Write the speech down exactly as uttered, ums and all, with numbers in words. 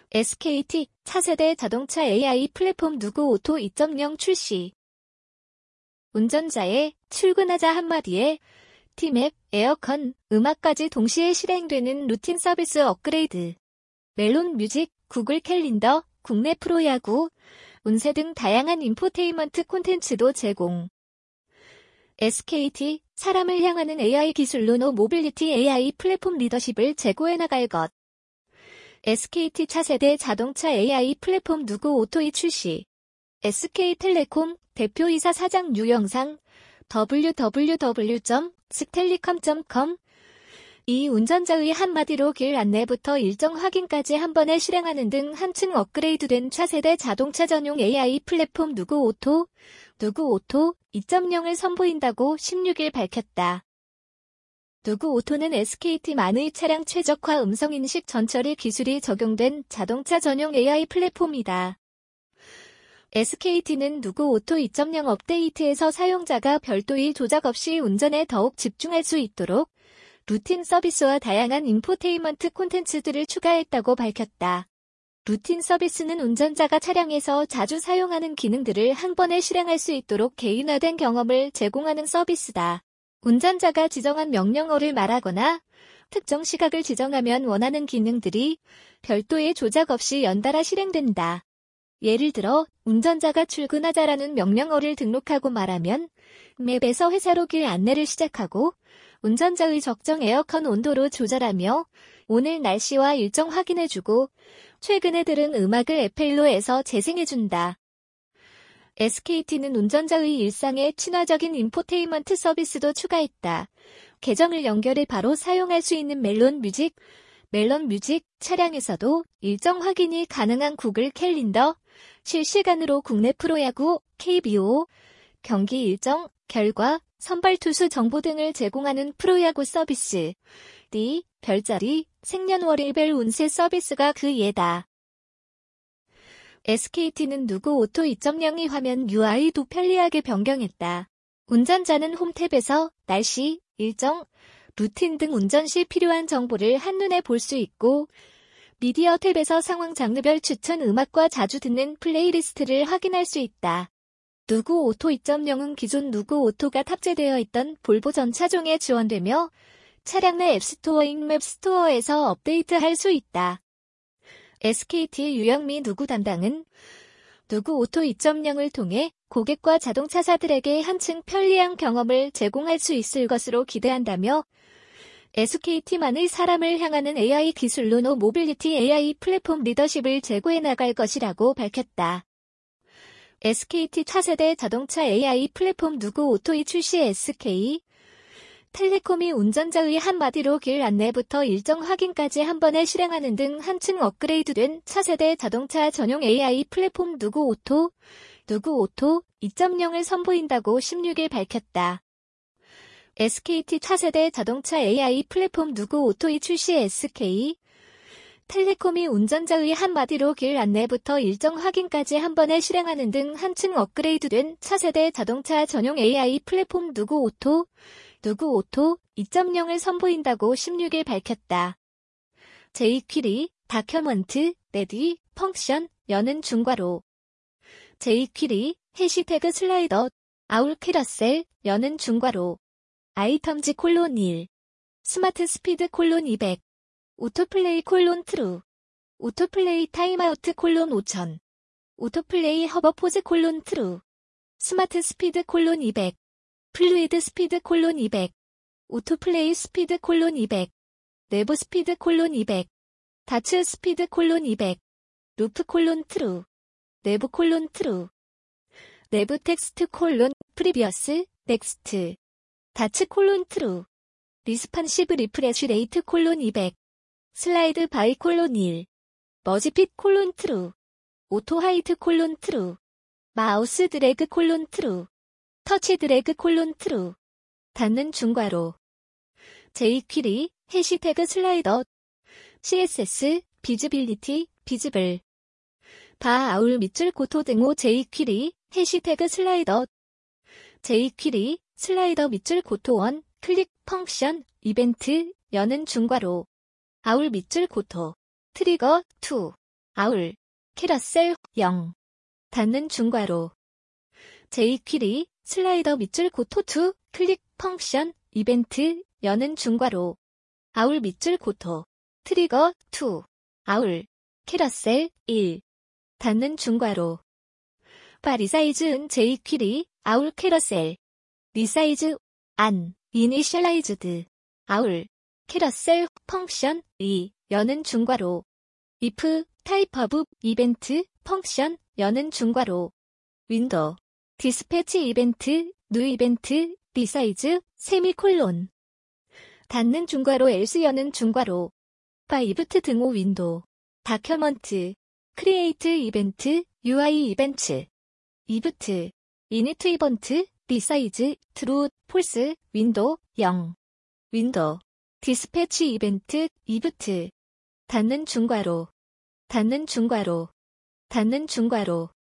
에스케이티 차세대 자동차 에이아이 플랫폼 누구오토 이 점 영 출시. 운전자의 출근하자 한마디에 티맵, 에어컨, 음악까지 동시에 실행되는 루틴 서비스 업그레이드. 멜론 뮤직, 구글 캘린더, 국내 프로야구, 운세 등 다양한 인포테인먼트 콘텐츠도 제공. 에스케이티, 사람을 향하는 에이아이 기술로 노 모빌리티 에이아이 플랫폼 리더십을 제고해 나갈 것. 에스케이티 차세대 자동차 에이아이 플랫폼 누구오토이 출시. 에스케이텔레콤 대표이사 사장 유영상 더블유 더블유 더블유 점 스텔리컴 점 컴 이 운전자의 한마디로 길 안내부터 일정 확인까지 한 번에 실행하는 등 한층 업그레이드된 차세대 자동차 전용 에이아이 플랫폼 누구오토, 누구오토 이 점 영을 선보인다고 십육 일 밝혔다. 누구오토는 에스케이티만의 차량 최적화 음성인식 전처리 기술이 적용된 자동차 전용 에이아이 플랫폼이다. 에스케이티는 누구오토 이 점 영 업데이트에서 사용자가 별도의 조작 없이 운전에 더욱 집중할 수 있도록 루틴 서비스와 다양한 인포테인먼트 콘텐츠들을 추가했다고 밝혔다. 루틴 서비스는 운전자가 차량에서 자주 사용하는 기능들을 한 번에 실행할 수 있도록 개인화된 경험을 제공하는 서비스다. 운전자가 지정한 명령어를 말하거나 특정 시각을 지정하면 원하는 기능들이 별도의 조작 없이 연달아 실행된다. 예를 들어 운전자가 출근하자라는 명령어를 등록하고 말하면 맵에서 회사로 길 안내를 시작하고 운전자의 적정 에어컨 온도로 조절하며 오늘 날씨와 일정 확인해주고 최근에 들은 음악을 에펠로에서 재생해준다. 에스케이티는 운전자의 일상에 친화적인 인포테인먼트 서비스도 추가했다. 계정을 연결해 바로 사용할 수 있는 멜론 뮤직, 멜론 뮤직 차량에서도 일정 확인이 가능한 구글 캘린더, 실시간으로 국내 프로야구, 케이비오, 경기 일정, 결과, 선발 투수 정보 등을 제공하는 프로야구 서비스, D, 별자리, 생년월일별 운세 서비스가 그 예다. 에스케이티는 누구오토 이 점 영의 화면 유아이도 편리하게 변경했다. 운전자는 홈탭에서 날씨, 일정, 루틴 등 운전 시 필요한 정보를 한눈에 볼 수 있고 미디어 탭에서 상황 장르별 추천 음악과 자주 듣는 플레이리스트를 확인할 수 있다. 누구오토 이 점 영은 기존 누구오토가 탑재되어 있던 볼보 전 차종에 지원되며 차량 내 앱스토어인 맵스토어에서 업데이트할 수 있다. 에스케이티의 유영미 누구 담당은 누구오토 이 점 영을 통해 고객과 자동차사들에게 한층 편리한 경험을 제공할 수 있을 것으로 기대한다며 에스케이티만의 사람을 향하는 에이아이 기술로 노 모빌리티 에이아이 플랫폼 리더십을 제고해 나갈 것이라고 밝혔다. 에스케이티 차세대 자동차 에이아이 플랫폼 누구오토이 출시. 에스케이 텔레콤이 운전자의 한마디로 길 안내부터 일정 확인까지 한 번에 실행하는 등 한층 업그레이드된 차세대 자동차 전용 에이아이 플랫폼 누구오토, 누구오토 이 점 영을 선보인다고 십육 일 밝혔다. 에스케이티 차세대 자동차 에이아이 플랫폼 누구오토이 출시. 에스케이 텔레콤이 운전자의 한마디로 길 안내부터 일정 확인까지 한 번에 실행하는 등 한층 업그레이드된 차세대 자동차 전용 에이아이 플랫폼 누구오토, 누구오토 이 점 영을 선보인다고 십육 일 밝혔다. 제이퀴리, 다큐먼트, 레디, 펑션, 여는 중괄호. 제이퀴리, 해시태그 슬라이더, 아울 캐러셀, 여는 중괄호. 아이텀즈 콜론 일. 스마트 스피드 콜론 이백. 오토플레이 콜론 트루. 오토플레이 타임아우트 콜론 오천. 오토플레이 허버포즈 콜론 트루. 스마트 스피드 콜론 이백. 플루이드 스피드 콜론 이백. 오토플레이 스피드 콜론 이백. 내부 스피드 콜론 이백. 다츠 스피드 콜론 이백. 루프 콜론 트루. 내부 콜론 트루. 내부 텍스트 콜론 프리비어스 넥스트. 다츠 콜론 트루. 리스판시브 리프레쉬 레이트 콜론 이백. 슬라이드 바이 콜론 일. 머지핏 콜론 트루. 오토 하이트 콜론 트루. 마우스 드래그 콜론 트루. 터치 드래그 콜론 트루. 닫는 중괄호. 제이퀴리, 해시태그 슬라이더. 씨에스에스, 비즈빌리티, 비즈블. 바 아울 밑줄 고토 등호 제이퀴리, 해시태그 슬라이더. 제이퀴리, 슬라이더 밑줄 고토 원, 클릭, 펑션, 이벤트, 여는 중괄호. 아울 밑줄 고토. 트리거, 투. 아울, 캐러셀, 영. 닫는 중괄호. jQuery, 슬라이더 밑줄 고토 투, 클릭, 펑션, 이벤트, 여는 중괄호. 아울 밑줄 고토. 트리거, 투. 아울, 캐러셀, 일. 닫는 중괄호. 바 리사이즈은 jQuery, 아울 캐러셀. 리사이즈, 안, 이니셜라이즈드. 아울, 캐러셀, 펑션, 이, 여는 중괄호. if, 타입 오브, 이벤트, 펑션, 여는 중괄호. 윈도우, 디스패치 이벤트, 뉴 이벤트, 리사이즈, 세미콜론. 닫는 중괄호 else 여는 중괄호. 바 이브트 등호 윈도우. 다큐먼트, 크리에이트 이벤트, 유아이 이벤트. 이브트, 이니트 이번트, 리사이즈, 트루, 폴스, 윈도우, 영. 윈도우, 디스패치 이벤트, 이브트. 닫는 중괄호. 닫는 중괄호. 닫는 중괄호.